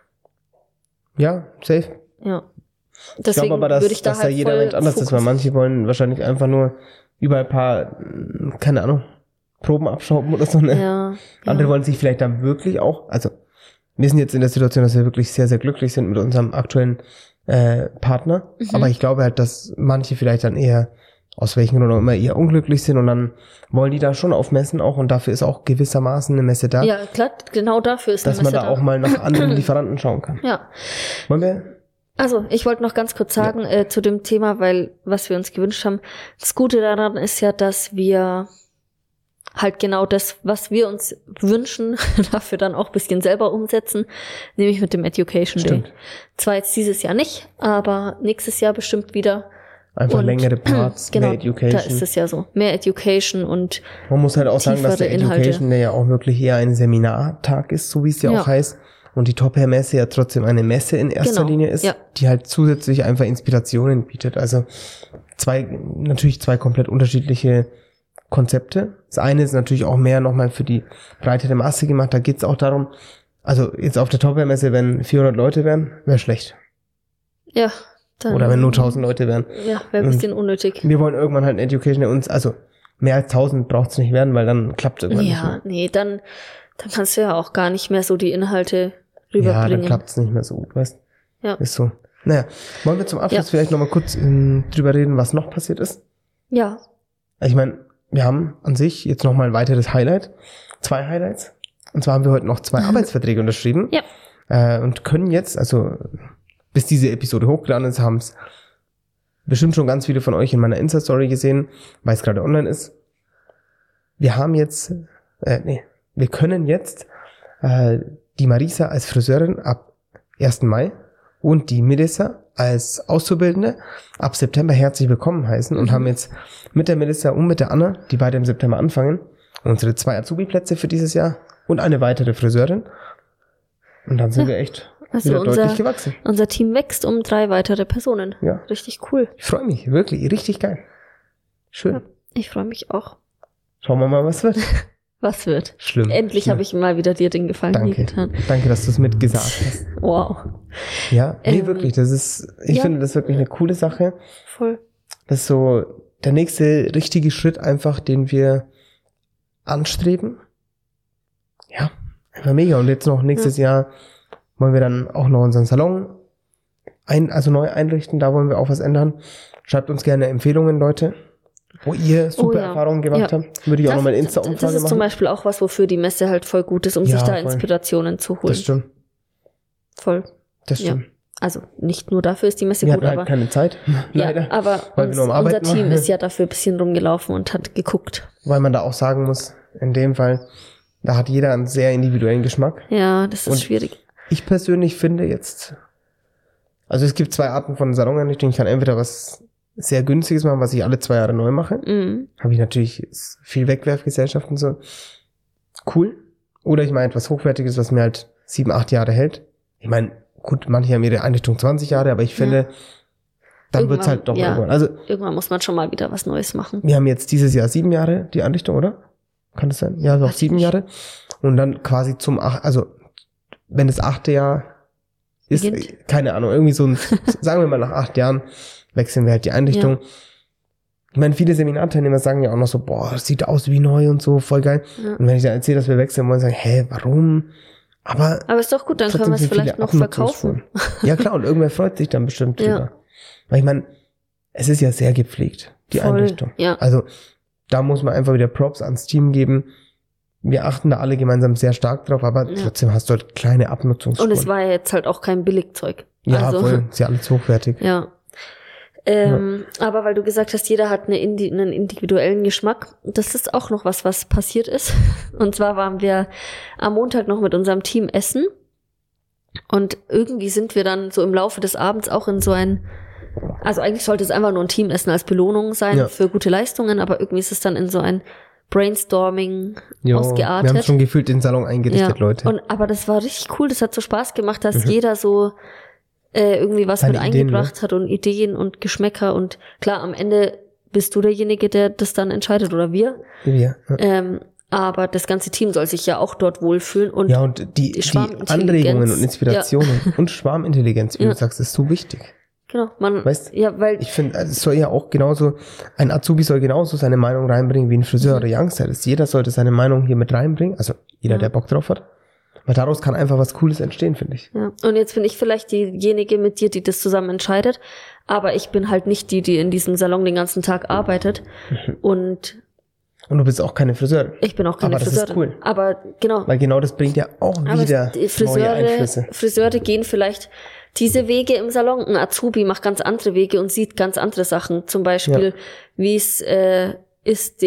Ja, safe. Ja. Deswegen ich glaube aber, dass da halt jeder Mensch anders ist, weil manche wollen wahrscheinlich einfach nur überall ein paar, keine Ahnung, Proben abschrauben oder so. Ne? Ja. Andere wollen sich vielleicht dann wirklich auch, also wir sind jetzt in der Situation, dass wir wirklich sehr, sehr glücklich sind mit unserem aktuellen Partner. Aber ich glaube halt, dass manche vielleicht dann eher, aus welchen Gründen auch immer, eher unglücklich sind und dann wollen die da schon auf Messen auch und dafür ist auch gewissermaßen eine Messe da. Ja, klar, genau dafür ist eine Messe da. Dass man da auch mal nach anderen Lieferanten schauen kann. Ja. Wollen wir? Also, ich wollte noch ganz kurz sagen zu dem Thema, weil was wir uns gewünscht haben, das Gute daran ist ja, dass wir halt genau das, was wir uns wünschen, dafür dann auch ein bisschen selber umsetzen, nämlich mit dem Education Day. Zwar jetzt dieses Jahr nicht, aber nächstes Jahr bestimmt wieder. Einfach längere Parts, genau, mehr Education. Da ist es ja so. Mehr Education und man muss halt auch sagen, dass der Education Day ja auch wirklich eher ein Seminartag ist, so wie es ja auch heißt. Und die Top Hair Messe ja trotzdem eine Messe in erster Linie ist, die halt zusätzlich einfach Inspirationen bietet. Also natürlich zwei komplett unterschiedliche Konzepte. Das eine ist natürlich auch mehr nochmal für die breitere Masse gemacht. Da geht's auch darum, also jetzt auf der Top Hair Messe, wenn 400 Leute wären, wäre schlecht. Ja. Dann, oder wenn nur 1000 Leute wären. Ja, wäre ein bisschen unnötig. Wir wollen irgendwann halt ein Education Day uns, also mehr als 1000 braucht's nicht werden, weil dann klappt irgendwann nicht mehr. Ja, nee, dann kannst du ja auch gar nicht mehr so die Inhalte rüberbringen. Ja, dann klappt's nicht mehr so gut, weißt du? Ja. Ist so. Naja, wollen wir zum Abschluss vielleicht nochmal kurz drüber reden, was noch passiert ist? Ja. Ich meine, wir haben an sich jetzt nochmal ein weiteres Highlight. 2 Highlights. Und zwar haben wir heute noch 2 Arbeitsverträge unterschrieben. Ja. Und können jetzt, also bis diese Episode hochgeladen ist, haben es bestimmt schon ganz viele von euch in meiner Insta-Story gesehen, weil es gerade online ist. Wir haben jetzt, wir können jetzt die Marisa als Friseurin ab 1. Mai und die Melissa als Auszubildende ab September herzlich willkommen heißen und haben jetzt mit der Melissa und mit der Anna, die beide im September anfangen, unsere 2 Azubi-Plätze für dieses Jahr und eine weitere Friseurin. Und dann sind wir echt wieder deutlich gewachsen. Unser Team wächst um 3 weitere Personen. Ja. Richtig cool. Ich freue mich, wirklich, richtig geil. Schön. Ja, ich freue mich auch. Schauen wir mal, was wird. Was wird? Schlimm. Endlich habe ich mal wieder dir den Gefallen getan. Danke, dass du es mitgesagt hast. Wow. Ja, nee, wirklich, ich finde das wirklich eine coole Sache. Voll. Das ist so der nächste richtige Schritt einfach, den wir anstreben. Ja, einfach mega. Und jetzt noch nächstes Jahr wollen wir dann auch noch unseren Salon neu einrichten. Da wollen wir auch was ändern. Schreibt uns gerne Empfehlungen, Leute, wo ihr super Erfahrungen gemacht habt. Würde ich auch nochmal eine Insta-Umfrage machen. Das ist zum Beispiel auch was, wofür die Messe halt voll gut ist, um sich da Inspirationen zu holen. Das stimmt. Voll. Das stimmt. Ja. Also nicht nur dafür ist die Messe wir gut, hatten halt keine Zeit, leider. Ja, aber unser Team ist ja dafür ein bisschen rumgelaufen und hat geguckt. Weil man da auch sagen muss, in dem Fall, da hat jeder einen sehr individuellen Geschmack. Ja, das ist schwierig. Ich persönlich finde jetzt, also es gibt 2 Arten von Saloneinrichtung. Ich kann entweder was sehr Günstiges machen, was ich alle 2 Jahre neu mache. Habe ich natürlich viel Wegwerfgesellschaften so. Cool. Oder ich meine etwas Hochwertiges, was mir halt 7, 8 Jahre hält. Ich meine, gut, manche haben ihre Einrichtung 20 Jahre, aber ich finde, dann wird's halt doch irgendwann. Also, irgendwann muss man schon mal wieder was Neues machen. Wir haben jetzt dieses Jahr 7 Jahre die Einrichtung, oder? Kann das sein? Ja, noch 7 Jahre. Und dann quasi wenn das 8. Jahr ist, keine Ahnung, irgendwie so sagen wir mal nach 8 Jahren wechseln wir halt die Einrichtung. Ja. Ich meine, viele Seminarteilnehmer sagen ja auch noch so, boah, das sieht aus wie neu und so, voll geil. Ja. Und wenn ich dann erzähle, dass wir wechseln wollen, sagen, warum? Aber ist doch gut, dann können wir es vielleicht noch verkaufen. Ja klar, und irgendwer freut sich dann bestimmt drüber. Weil ich meine, es ist ja sehr gepflegt, die Einrichtung. Ja. Also da muss man einfach wieder Props ans Team geben. Wir achten da alle gemeinsam sehr stark drauf, aber trotzdem hast du halt kleine Abnutzungsspuren. Und es war ja jetzt halt auch kein Billigzeug. Ja, voll, ist ja alles hochwertig. Ja. Aber weil du gesagt hast, jeder hat einen individuellen Geschmack. Das ist auch noch was passiert ist. Und zwar waren wir am Montag noch mit unserem Team essen. Und irgendwie sind wir dann so im Laufe des Abends auch in so also eigentlich sollte es einfach nur ein Teamessen als Belohnung sein für gute Leistungen, aber irgendwie ist es dann in so ein Brainstorming ausgeartet. Wir haben schon gefühlt den Salon eingerichtet, Leute. Aber das war richtig cool, das hat so Spaß gemacht, dass jeder so irgendwie was mit eingebracht hat und Ideen und Geschmäcker und klar, am Ende bist du derjenige, der das dann entscheidet oder wir. Ja. Aber das ganze Team soll sich ja auch dort wohlfühlen und die Anregungen und Inspirationen und Schwarmintelligenz, wie du sagst, ist so wichtig. Genau, weil ich finde, es soll ja auch genauso, ein Azubi soll genauso seine Meinung reinbringen wie ein Friseur oder Youngstylist. Jeder sollte seine Meinung hier mit reinbringen, also jeder, der Bock drauf hat. Weil daraus kann einfach was Cooles entstehen, finde ich. Ja, und jetzt bin ich vielleicht diejenige mit dir, die das zusammen entscheidet, aber ich bin halt nicht die in diesem Salon den ganzen Tag arbeitet und du bist auch keine Friseurin. Ich bin auch keine Friseurin. Das ist cool. Aber genau. Weil genau das bringt ja auch wieder neue Einflüsse. Friseure gehen vielleicht diese Wege im Salon. Ein Azubi macht ganz andere Wege und sieht ganz andere Sachen. Zum Beispiel, wie es ist,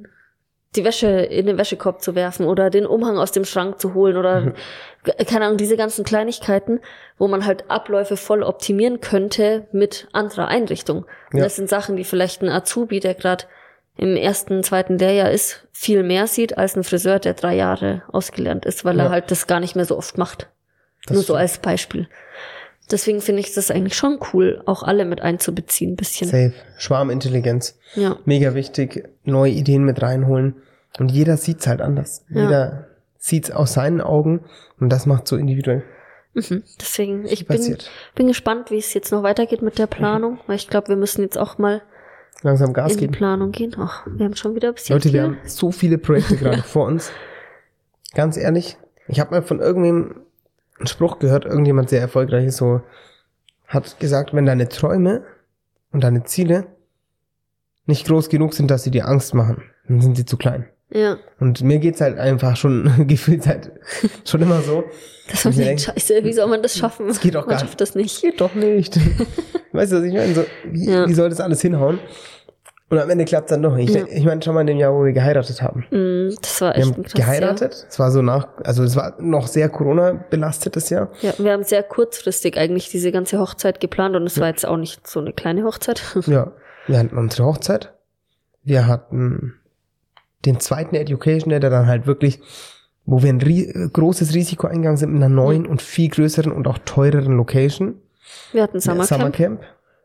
die Wäsche in den Wäschekorb zu werfen oder den Umhang aus dem Schrank zu holen oder, keine Ahnung, diese ganzen Kleinigkeiten, wo man halt Abläufe voll optimieren könnte mit anderer Einrichtung. Und das sind Sachen, die vielleicht ein Azubi, der gerade im 1., 2. Lehrjahr ist, viel mehr sieht als ein Friseur, der 3 Jahre ausgelernt ist, weil er halt das gar nicht mehr so oft macht. Das nur so als Beispiel. Deswegen finde ich das eigentlich schon cool, auch alle mit einzubeziehen, ein bisschen. Safe. Schwarmintelligenz. Ja. Mega wichtig. Neue Ideen mit reinholen. Und jeder sieht's halt anders. Ja. Jeder sieht's aus seinen Augen und das macht so individuell. Deswegen, ich bin gespannt, wie es jetzt noch weitergeht mit der Planung, weil ich glaube, wir müssen jetzt auch mal langsam Gas geben. In die Planung gehen. Ach, wir haben schon wieder ein bisschen Leute, wir haben so viele Projekte gerade vor uns. Ganz ehrlich, ich habe mal von irgendwem einen Spruch gehört, irgendjemand sehr erfolgreiches so hat gesagt, wenn deine Träume und deine Ziele nicht groß genug sind, dass sie dir Angst machen, dann sind sie zu klein. Ja. Und mir geht's halt einfach schon gefühlt halt schon immer so. Das war nicht scheiße, wie soll man das schaffen? Das geht doch gar nicht. Man schafft das nicht. Geht doch nicht. Weißt du, was ich meine? So, wie soll das alles hinhauen? Und am Ende klappt's dann doch nicht. Ich meine, schon mal in dem Jahr, wo wir geheiratet haben. Das war echt ein krasses geheiratet. Jahr. Es war so es war noch sehr Corona-belastetes Jahr. Ja, wir haben sehr kurzfristig eigentlich diese ganze Hochzeit geplant und es war jetzt auch nicht so eine kleine Hochzeit. Ja, wir hatten unsere Hochzeit. Wir hatten den zweiten Education Day, der dann halt wirklich, wo wir ein großes Risiko eingegangen sind mit einer neuen und viel größeren und auch teureren Location. Wir hatten Summercamp.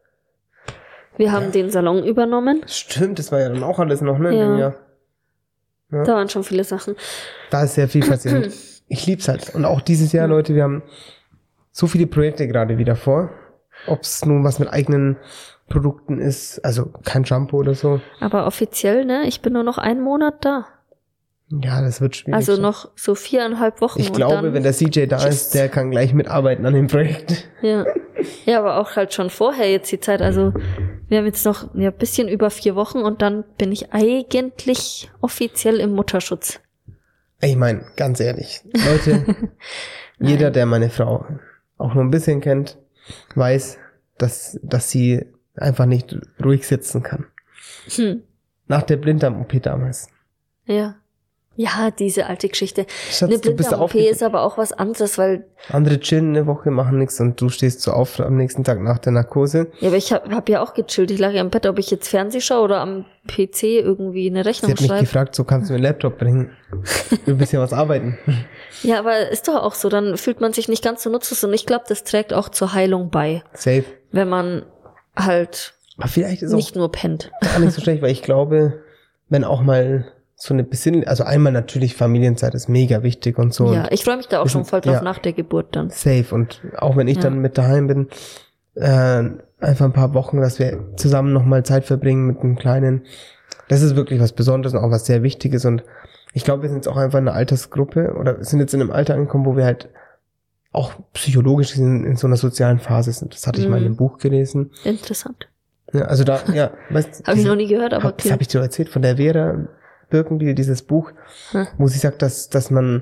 Wir haben den Salon übernommen. Stimmt, das war ja dann auch alles noch, ne? Ja. Da waren schon viele Sachen. Da ist sehr viel passiert. Ich lieb's halt. Und auch dieses Jahr, Leute, wir haben so viele Projekte gerade wieder vor. Ob es nun was mit eigenen Produkten ist, also kein Shampoo oder so. Aber offiziell, ne? Ich bin nur noch 1 Monat da. Ja, das wird schwierig. Also noch so 4,5 Wochen. Ich glaube, wenn der CJ da ist, der kann gleich mitarbeiten an dem Projekt. Ja. Ja, aber auch halt schon vorher jetzt die Zeit. Also wir haben jetzt noch ein bisschen über 4 Wochen und dann bin ich eigentlich offiziell im Mutterschutz. Ich meine, ganz ehrlich, Leute, jeder, der meine Frau auch nur ein bisschen kennt, weiß, dass sie einfach nicht ruhig sitzen kann. Nach der Blinddarm-OP damals. Ja. Ja, diese alte Geschichte. Schatz, eine Blinddarm-OP ist aber auch was anderes, weil... Andere chillen eine Woche, machen nichts und du stehst so auf am nächsten Tag nach der Narkose. Ja, aber ich hab ja auch gechillt. Ich lag ja im Bett, ob ich jetzt Fernseh schaue oder am PC irgendwie eine Rechnung schreibe. Sie hat mich gefragt, so kannst du mir einen Laptop bringen. Ich will ein bisschen was arbeiten. Ja, aber ist doch auch so, dann fühlt man sich nicht ganz so nutzlos und ich glaube, das trägt auch zur Heilung bei. Safe. Wenn man halt aber vielleicht ist nicht nur pennt. Gar nicht so schlecht, weil ich glaube, wenn auch mal so eine also einmal natürlich Familienzeit ist mega wichtig und so. Ja, ich freue mich da auch schon voll drauf nach der Geburt dann. Safe. Und auch wenn ich dann mit daheim bin, einfach ein paar Wochen, dass wir zusammen nochmal Zeit verbringen mit einem Kleinen. Das ist wirklich was Besonderes und auch was sehr Wichtiges. Und ich glaube, wir sind jetzt auch einfach in einer Altersgruppe oder sind jetzt in einem Alter angekommen, wo wir halt auch psychologisch in so einer sozialen Phase sind. Das hatte ich mal in einem Buch gelesen. Interessant. Ja, also da, ja, weißt du. Habe ich noch nie gehört, aber das habe ich dir erzählt von der Vera Birkenbiel, dieses Buch, wo sie sagt, dass man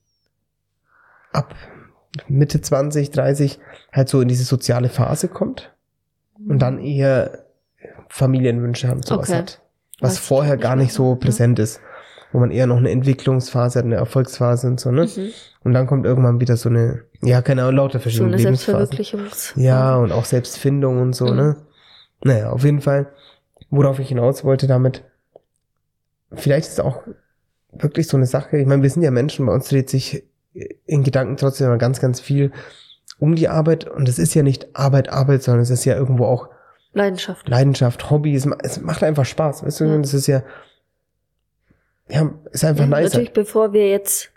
ab Mitte 20, 30 halt so in diese soziale Phase kommt und dann eher Familienwünsche haben, sowas hat. Was vorher gar nicht so präsent ist. Wo man eher noch eine Entwicklungsphase hat, eine Erfolgsphase und so, ne? Und dann kommt irgendwann wieder so eine, ja, keine Ahnung, lauter verschiedene Lebensphasen. Ja, und auch Selbstfindung und so, ne? Naja, auf jeden Fall, worauf ich hinaus wollte damit, vielleicht ist es auch wirklich so eine Sache, ich meine, wir sind ja Menschen, bei uns dreht sich in Gedanken trotzdem immer ganz, ganz viel um die Arbeit und es ist ja nicht Arbeit, sondern es ist ja irgendwo auch Leidenschaft, Hobby, es macht einfach Spaß, weißt du, das ist ja, ist einfach nice. Natürlich, bevor wir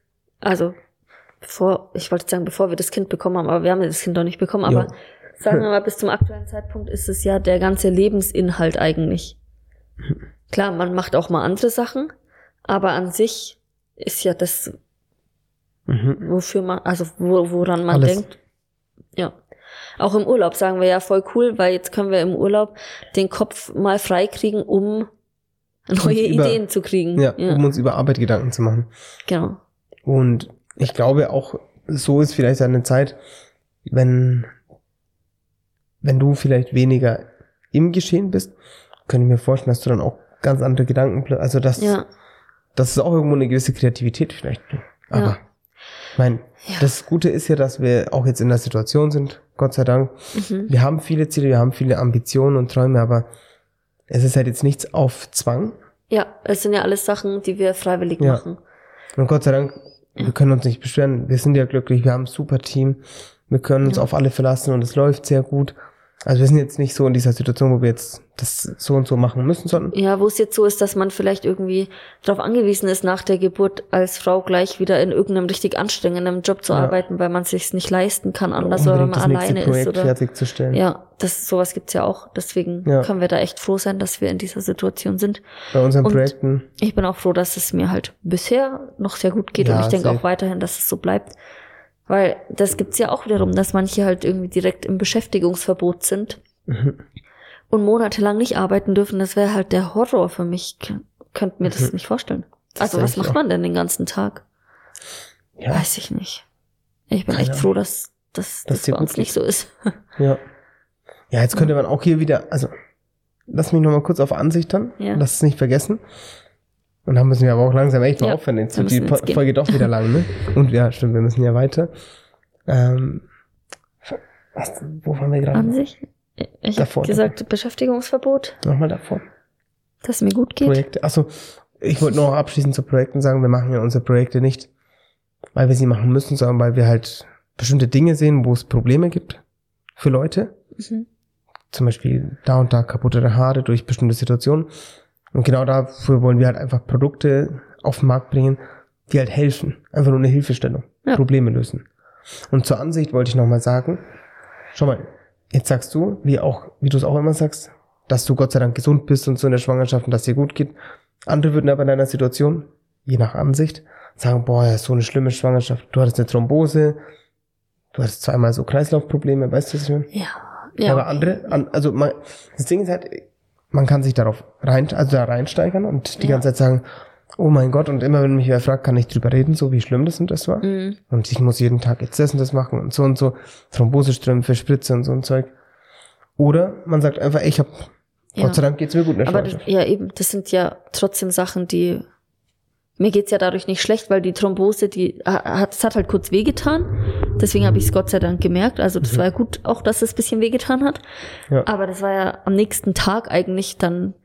das Kind bekommen haben, aber wir haben das Kind noch nicht bekommen, aber sagen wir mal, bis zum aktuellen Zeitpunkt ist es ja der ganze Lebensinhalt eigentlich. Klar, man macht auch mal andere Sachen, aber an sich ist ja das, wofür man, also woran man denkt. Ja. Auch im Urlaub sagen wir ja voll cool, weil jetzt können wir im Urlaub den Kopf mal frei kriegen, um neue Ideen zu kriegen. Ja, um uns über Arbeit Gedanken zu machen. Genau. Und ich glaube auch, so ist vielleicht eine Zeit, wenn du vielleicht weniger im Geschehen bist, könnte ich mir vorstellen, dass du dann auch ganz andere Gedanken, also das ist auch irgendwo eine gewisse Kreativität vielleicht. Aber ich meine, das Gute ist ja, dass wir auch jetzt in der Situation sind, Gott sei Dank. Wir haben viele Ziele, wir haben viele Ambitionen und Träume, aber es ist halt jetzt nichts auf Zwang. Ja, es sind ja alles Sachen, die wir freiwillig machen. Und Gott sei Dank, wir können uns nicht beschweren. Wir sind ja glücklich, wir haben ein super Team. Wir können uns auf alle verlassen und es läuft sehr gut. Also wir sind jetzt nicht so in dieser Situation, wo wir jetzt das so und so machen müssen, sondern... Ja, wo es jetzt so ist, dass man vielleicht irgendwie darauf angewiesen ist, nach der Geburt als Frau gleich wieder in irgendeinem richtig anstrengenden Job zu arbeiten, weil man es sich nicht leisten kann anders oder man alleine ist. Oder fertigzustellen. Ja, sowas gibt's ja auch. Deswegen können wir da echt froh sein, dass wir in dieser Situation sind. Bei unseren Projekten. Ich bin auch froh, dass es mir halt bisher noch sehr gut geht und ich denke auch weiterhin, dass es so bleibt. Weil das gibt's ja auch wiederum, dass manche halt irgendwie direkt im Beschäftigungsverbot sind und monatelang nicht arbeiten dürfen. Das wäre halt der Horror für mich. könnte mir das nicht vorstellen. Also was macht man denn den ganzen Tag? Ja. Weiß ich nicht. Ich bin echt froh, dass das bei uns nicht so ist. Ja. Ja, jetzt könnte man auch hier wieder, also lass mich nochmal kurz auf Ansicht dann, lass es nicht vergessen. Und dann müssen wir aber auch langsam echt mal aufhören. Jetzt wird die Folge doch wieder lang, ne? Und ja, stimmt, wir müssen ja weiter. Wo waren wir gerade? Ansicht? Ich habe gesagt, Beschäftigungsverbot. Nochmal davor. Dass es mir gut geht. Projekte. Achso, ich wollte noch abschließend zu Projekten sagen, wir machen ja unsere Projekte nicht, weil wir sie machen müssen, sondern weil wir halt bestimmte Dinge sehen, wo es Probleme gibt für Leute. Zum Beispiel da und da kaputtere Haare durch bestimmte Situationen. Und genau dafür wollen wir halt einfach Produkte auf den Markt bringen, die halt helfen. Einfach nur eine Hilfestellung. Ja. Probleme lösen. Und zur Ansicht wollte ich nochmal sagen, schau mal, jetzt sagst du, wie du es auch immer sagst, dass du Gott sei Dank gesund bist und so in der Schwangerschaft und dass dir gut geht. Andere würden aber in deiner Situation, je nach Ansicht, sagen, boah, ja, so eine schlimme Schwangerschaft. Du hattest eine Thrombose, du hattest zweimal so Kreislaufprobleme, weißt du, was ich meine? Ja. Aber andere, das Ding ist halt, man kann sich da reinsteigern und die ganze Zeit sagen, oh mein Gott, und immer wenn mich wer fragt, kann ich drüber reden, so wie schlimm das und das war. Und ich muss jeden Tag jetzt das und das machen und so, Thrombosestrümpfe, Spritze und so ein Zeug. Oder man sagt einfach, ey, Gott sei Dank geht's mir gut in der Schwangerschaft. Das sind ja trotzdem Sachen, mir geht's ja dadurch nicht schlecht, weil die Thrombose, es hat halt kurz wehgetan. Deswegen habe ich es Gott sei Dank gemerkt. Also das war ja gut auch, dass es ein bisschen wehgetan hat. Ja. Aber das war ja am nächsten Tag eigentlich, dann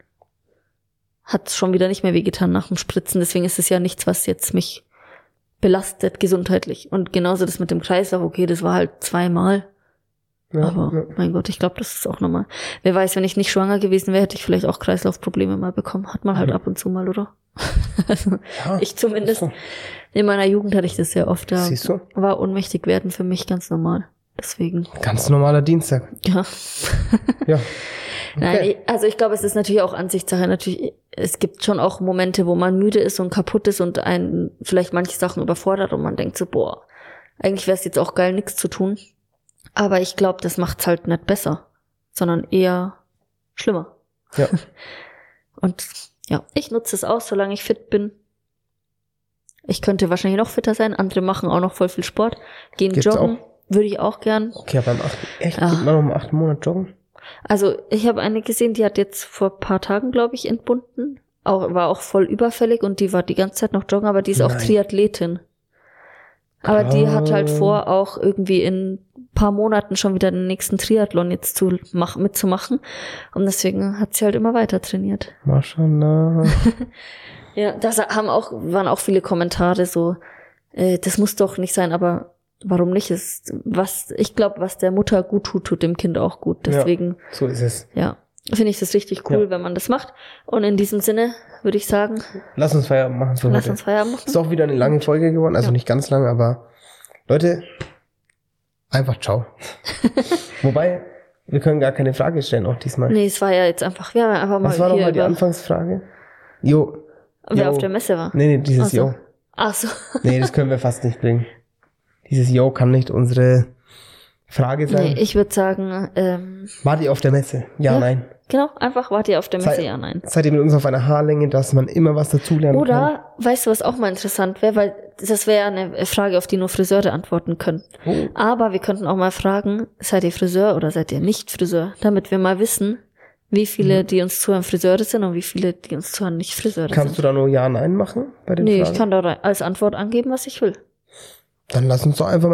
hat es schon wieder nicht mehr wehgetan nach dem Spritzen. Deswegen ist es ja nichts, was jetzt mich belastet gesundheitlich. Und genauso das mit dem Kreislauf, okay, das war halt 2-mal. Aber mein Gott, ich glaube, das ist auch normal. Wer weiß, wenn ich nicht schwanger gewesen wäre, hätte ich vielleicht auch Kreislaufprobleme mal bekommen. Hat man halt ab und zu mal, oder? Also, ich zumindest. In meiner Jugend hatte ich das sehr oft. Siehst du? War ohnmächtig werden für mich ganz normal. Deswegen. Ganz normaler Dienstag. Ja. Ja. Okay. Nein, also ich glaube, es ist natürlich auch Ansichtssache. Natürlich, es gibt schon auch Momente, wo man müde ist und kaputt ist und einen vielleicht manche Sachen überfordert und man denkt so, boah, eigentlich wäre es jetzt auch geil, nichts zu tun. Aber ich glaube, das macht's halt nicht besser, sondern eher schlimmer. Ja. Und ja, ich nutze es aus, solange ich fit bin. Ich könnte wahrscheinlich noch fitter sein. Andere machen auch noch voll viel Sport. Gehen Gibt's joggen. Würde ich auch gern. Okay, aber geht man noch im 8. Monat joggen? Also ich habe eine gesehen, die hat jetzt vor ein paar Tagen, glaube ich, entbunden. War auch voll überfällig und die war die ganze Zeit noch joggen, aber die ist auch Triathletin. Aber die hat halt vor, auch irgendwie in ein paar Monaten schon wieder den nächsten Triathlon jetzt mitzumachen. Und deswegen hat sie halt immer weiter trainiert. Maschallah. Ja, waren auch viele Kommentare so, das muss doch nicht sein, aber warum nicht? Ich glaube, was der Mutter gut tut dem Kind auch gut. Deswegen. Ja, so ist es. Ja, finde ich das richtig cool, wenn man das macht. Und in diesem Sinne würde ich sagen, lass uns Feierabend machen. Ist auch wieder eine lange Folge geworden, also nicht ganz lang, aber Leute, einfach ciao. Wobei, wir können gar keine Frage stellen, auch diesmal. Nee, es war ja jetzt einfach, wir haben einfach mal. Was war nochmal die Anfangsfrage? Wer auf der Messe war? Nee, dieses Jo. Ach so. Nee, das können wir fast nicht bringen. Dieses Jo kann nicht unsere Frage sein. Nee, ich würde sagen, wart ihr auf der Messe? Ja, nein. Genau, einfach wart ihr auf der Messe? Ja, nein. Seid ihr mit uns auf einer Haarlänge, dass man immer was dazulernen kann? Oder, weißt du, was auch mal interessant wäre, weil das wäre eine Frage, auf die nur Friseure antworten können. Oh. Aber wir könnten auch mal fragen, seid ihr Friseur oder seid ihr nicht Friseur? Damit wir mal wissen, wie viele, die uns zuhören, Friseure sind und wie viele, die uns zuhören, nicht Friseure sind. Kannst du da nur Ja, Nein machen bei den Fragen? Nee, ich kann da als Antwort angeben, was ich will. Dann lass uns doch einfach mal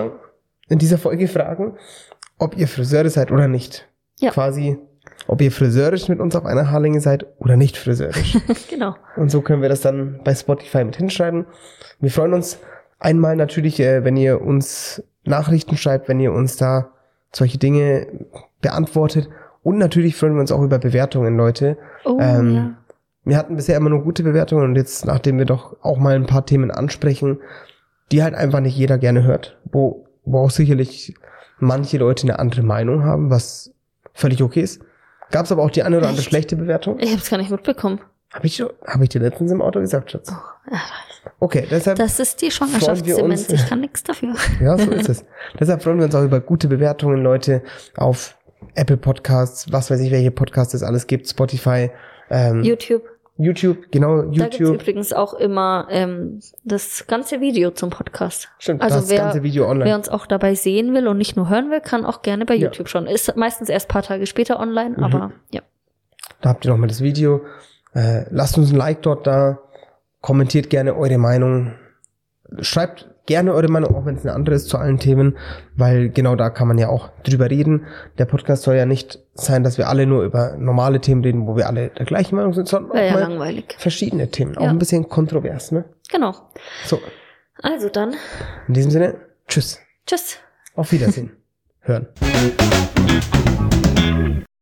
in dieser Folge fragen, ob ihr Friseure seid oder nicht. Ja. Quasi, ob ihr friseurisch mit uns auf einer Haarlänge seid oder nicht friseurisch. Genau. Und so können wir das dann bei Spotify mit hinschreiben. Wir freuen uns einmal natürlich, wenn ihr uns Nachrichten schreibt, wenn ihr uns da solche Dinge beantwortet. Und natürlich freuen wir uns auch über Bewertungen, Leute. Oh, ja. Wir hatten bisher immer nur gute Bewertungen und jetzt, nachdem wir doch auch mal ein paar Themen ansprechen, die halt einfach nicht jeder gerne hört, wo auch sicherlich manche Leute eine andere Meinung haben, was völlig okay ist. Gab es aber auch die eine oder andere schlechte Bewertung? Ich habe es gar nicht mitbekommen. Hab ich dir letztens im Auto gesagt, Schatz? Oh, ja. Okay, deshalb. Das ist die Schwangerschaftsdemenz. Ich kann nichts dafür. Ja, so ist es. Deshalb freuen wir uns auch über gute Bewertungen, Leute, auf Apple Podcasts, was weiß ich, welche Podcasts es alles gibt, Spotify, YouTube. YouTube, genau, Da gibt's YouTube. übrigens auch immer das ganze Video zum Podcast. Stimmt, Also das ganze Video online. wer uns auch dabei sehen will und nicht nur hören will, kann auch gerne bei Ja. YouTube schauen. Ist meistens erst ein paar Tage später online, aber ja. Da habt ihr nochmal das Video. Lasst uns ein Like dort da. Kommentiert gerne eure Meinung. Schreibt gerne eure Meinung, auch wenn es eine andere ist zu allen Themen, weil genau da kann man ja auch drüber reden. Der Podcast soll ja nicht sein, dass wir alle nur über normale Themen reden, wo wir alle der gleichen Meinung sind, sondern Wäre auch ja mal langweilig. verschiedene Themen. Auch Ja. ein bisschen kontrovers, ne? Genau. So, Also dann, in diesem Sinne, tschüss. tschüss. Auf Wiedersehen. Hören.